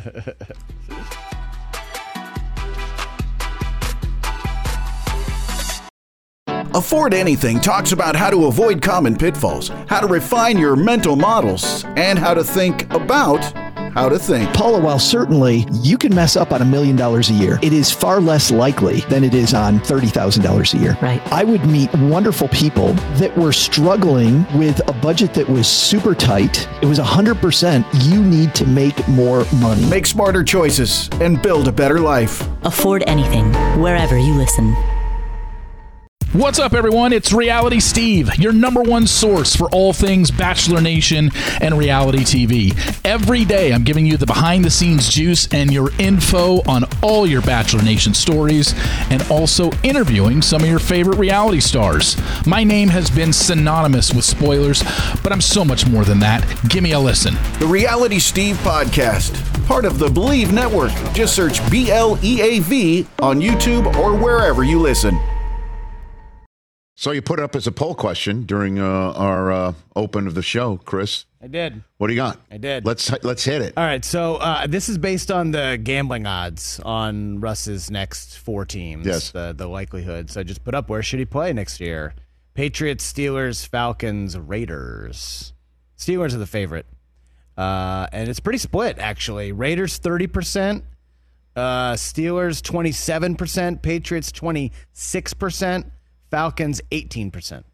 Afford Anything talks about how to avoid common pitfalls, how to refine your mental models, and how to think about how to think. Paula, while certainly you can mess up on a million dollars a year, it is far less likely than it is on thirty thousand dollars a year. Right. I would meet wonderful people that were struggling with a budget that was super tight. It was one hundred percent you need to make more money. Make smarter choices and build a better life. Afford Anything, wherever you listen. What's up, everyone? It's Reality Steve, your number one source for all things Bachelor Nation and reality T V. Every day, I'm giving you the behind-the-scenes juice and your info on all your Bachelor Nation stories, and also interviewing some of your favorite reality stars. My name has been synonymous with spoilers, but I'm so much more than that. Give me a listen. The Reality Steve Podcast, part of the Believe Network. Just search B L E A V on YouTube or wherever you listen. So you put it up as a poll question during uh, our uh, open of the show, Chris. I did. What do you got? I did. Let's let's hit it. All right. So uh, this is based on the gambling odds on Russ's next four teams. Yes. The the likelihood. So I just put up where should he play next year? Patriots, Steelers, Falcons, Raiders. Steelers are the favorite, uh, and it's pretty split actually. Raiders thirty percent, uh, Steelers twenty-seven percent, Patriots twenty-six percent. Falcons, eighteen percent.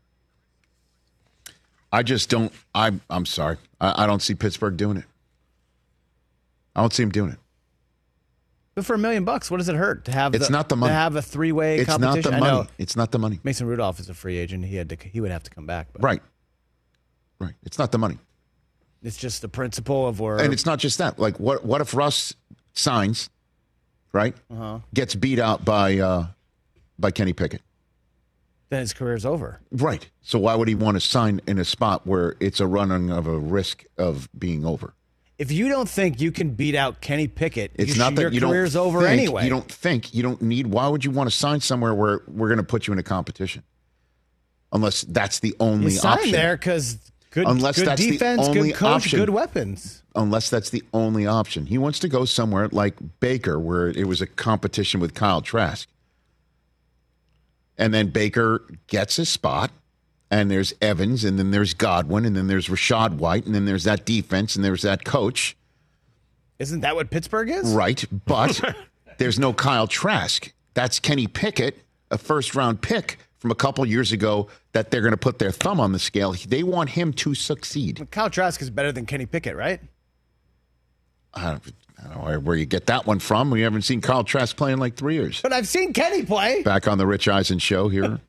I just don't, I, I'm sorry. I, I don't see Pittsburgh doing it. I don't see him doing it. But for a million bucks, what does it hurt to have It's the, not the money. To have a three-way it's competition? It's not the I money. know. It's not the money. Mason Rudolph is a free agent. He had to, he would have to come back. But right. Right. It's not the money. It's just the principle of where. And it's not just that. Like, what What if Russ signs, right? Uh-huh. Gets beat out by uh, by Kenny Pickett. then his career's over. Right. So why would he want to sign in a spot where it's a running of a risk of being over? If you don't think you can beat out Kenny Pickett, It's you not should, that your you career's don't over think, anyway. You don't think, you don't need, why would you want to sign somewhere where we're going to put you in a competition? Unless that's the only you sign option. there because good, Unless good that's defense, the only good coach, option. good weapons. Unless that's the only option. He wants to go somewhere like Baker, where it was a competition with Kyle Trask. And then Baker gets a spot, and there's Evans, and then there's Godwin, and then there's Rashad White, and then there's that defense, and there's that coach. Isn't that what Pittsburgh is? Right, but there's no Kyle Trask. That's Kenny Pickett, a first-round pick from a couple years ago that they're going to put their thumb on the scale. They want him to succeed. Kyle Trask is better than Kenny Pickett, right? I don't, I don't know where you get that one from. We haven't seen Kyle Trask play in like three years. But I've seen Kenny play. Back on the Rich Eisen show here.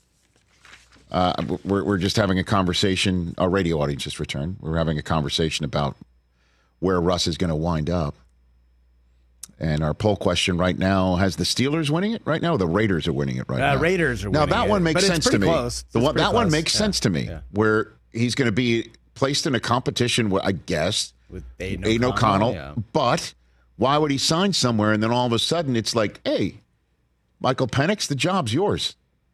Uh, we're, we're just having a conversation. Our radio audience just returned. We're having a conversation about where Russ is going to wind up. And our poll question right now has the Steelers winning it right now, or the Raiders are winning it right Uh, now? Raiders are now, winning that it, one makes but it's sense to pretty me. close. The It's one, pretty that one close. makes Yeah. sense to me, Yeah. where he's going to be placed in a competition, with, I guess, With Aiden Aiden O'Connell. O'Connell, yeah. But why would he sign somewhere and then all of a sudden it's like, hey, Michael Penix, the job's yours.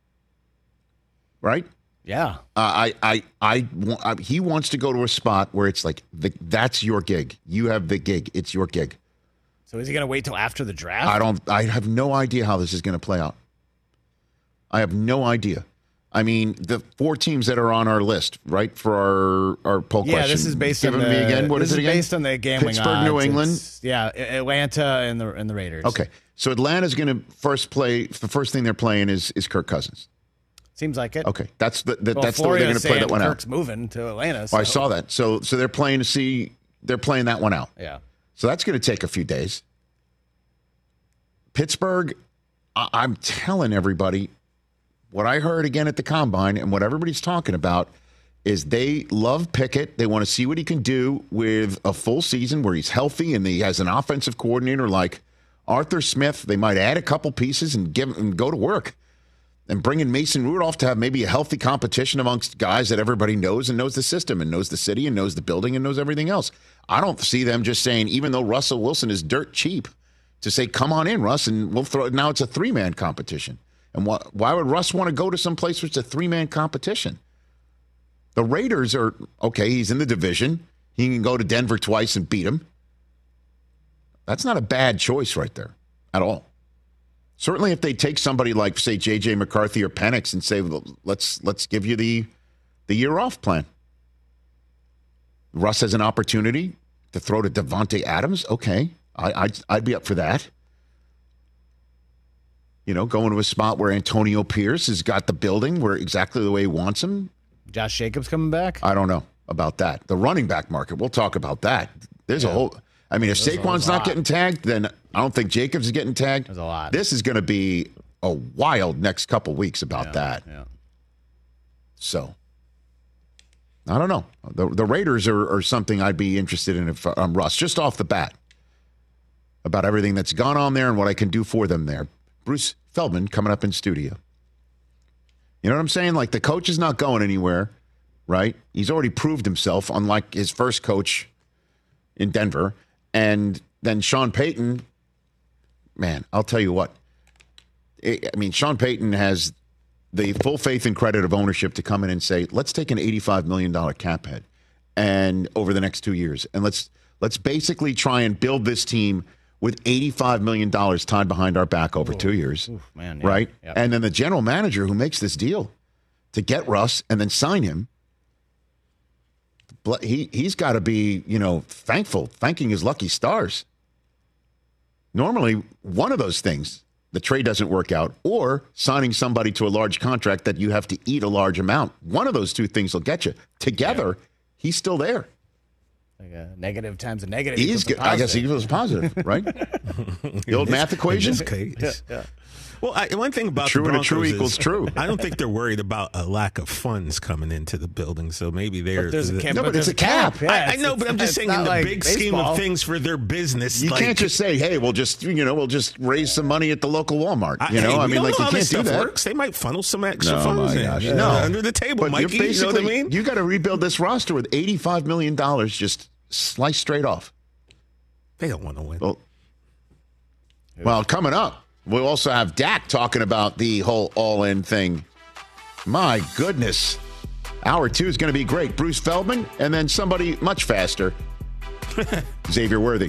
Right? Yeah. Uh, I, I, I, wa- I, he wants to go to a spot where it's like, the, that's your gig. You have the gig. It's your gig. So is he going to wait till after the draft? I don't, I have no idea how this is going to play out. I have no idea. I mean, the four teams that are on our list, right, for our, our poll Yeah, question. this is based Give on them the. me again. What this is it is again? based on the gambling Pittsburgh, odds. New England. It's- yeah, A- Atlanta and the and the Raiders. Okay, so Atlanta's going to first play. The first thing they're playing is is Kirk Cousins. Seems like it. Okay, that's the, the Well, that's the way they're going Florida's to play that saying one Kirk's out. moving to Atlanta. Oh, So. I saw that. So so they're playing to see. They're playing that one out. Yeah. So that's going to take a few days. Pittsburgh, I- I'm telling everybody what I heard again at the Combine and what everybody's talking about is they love Pickett. They want to see what he can do with a full season where he's healthy and he has an offensive coordinator like Arthur Smith. They might add a couple pieces and give and go to work. And bring in Mason Rudolph to have maybe a healthy competition amongst guys that everybody knows and knows the system and knows the city and knows the building and knows everything else. I don't see them just saying, even though Russell Wilson is dirt cheap, to say, come on in, Russ, and we'll throw it. Now it's a three-man competition. And why, why would Russ want to go to some place where it's a three-man competition? The Raiders are, okay, he's in the division. He can go to Denver twice and beat them. That's not a bad choice right there at all. Certainly if they take somebody like, say, J J McCarthy or Penix and say, well, let's let's give you the the year off plan. Russ has an opportunity to throw to Devontae Adams. Okay, I, I'd, I'd be up for that. You know, going to a spot where Antonio Pierce has got the building where exactly the way he wants him. Josh Jacobs coming back? I don't know about that. The running back market, we'll talk about that. There's Yeah. a whole... I mean, if There's a Saquon's not lot. getting tagged, then I don't think Jacobs is getting tagged. There's a lot. This is going to be a wild next couple weeks about Yeah, that. yeah. So, I don't know. The, the Raiders are, are something I'd be interested in if I'm Russ, just off the bat, about everything that's gone on there and what I can do for them there. Bruce Feldman coming up in studio. You know what I'm saying? Like, the coach is not going anywhere, right? He's already proved himself, unlike his first coach in Denver. And then Sean Payton, man, I'll tell you what. I mean, Sean Payton has the full faith and credit of ownership to come in and say, let's take an eighty-five million dollars cap hit and over the next two years. And let's let's basically try and build this team with eighty-five million dollars tied behind our back over Ooh, two years. Oof, man, yeah, right? yep. And then the general manager who makes this deal to get Russ and then sign him, he, he's got to be, you know, thankful, thanking his lucky stars. Normally, one of those things, the trade doesn't work out, or signing somebody to a large contract that you have to eat a large amount. One of those two things will get you. Together, yeah. he's still there. Like a negative times a negative. He's good. I guess he was positive, right? The old math equation. In this case. Yeah, yeah. Well, I, one thing about true the and a true Broncos equals is, true. I don't think they're worried about a lack of funds coming into the building, so maybe they're. But there's a cap. No, but there's it's a cap. Yeah, I, I it's- know, but I'm just it's saying not in the like big scheme baseball. of things for their business. You like, can't just say, "Hey, we'll just you know we'll just raise some money at the local Walmart." You know, hey, I we mean, don't like know you how can't this do stuff that. works. They might funnel some extra No, funds my in, gosh. you No. know, under the table, But you're Mikey. You know what I basically- mean? You got to rebuild this roster with eighty-five million dollars just sliced straight off. They don't want to win. Well, well, coming up, we'll also have Dak talking about the whole all-in thing. My goodness. Hour two is going to be great. Bruce Feldman, and then somebody much faster, Xavier Worthy.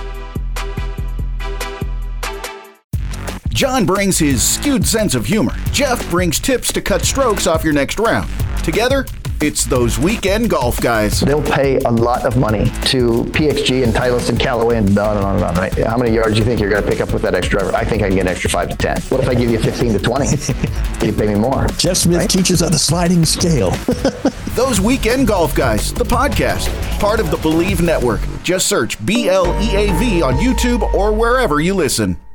John brings his skewed sense of humor. Jeff brings tips to cut strokes off your next round. Together, it's those weekend golf guys. They'll pay a lot of money to P X G and Titleist and Callaway and on and on and on, right? How many yards do you think you're going to pick up with that extra driver? I think I can get an extra five to ten. What if I give you fifteen to twenty? You pay me more. Jeff Smith right? teaches on the sliding scale. Those Weekend Golf Guys, the podcast, part of the Believe Network. Just search B L E A V on YouTube or wherever you listen.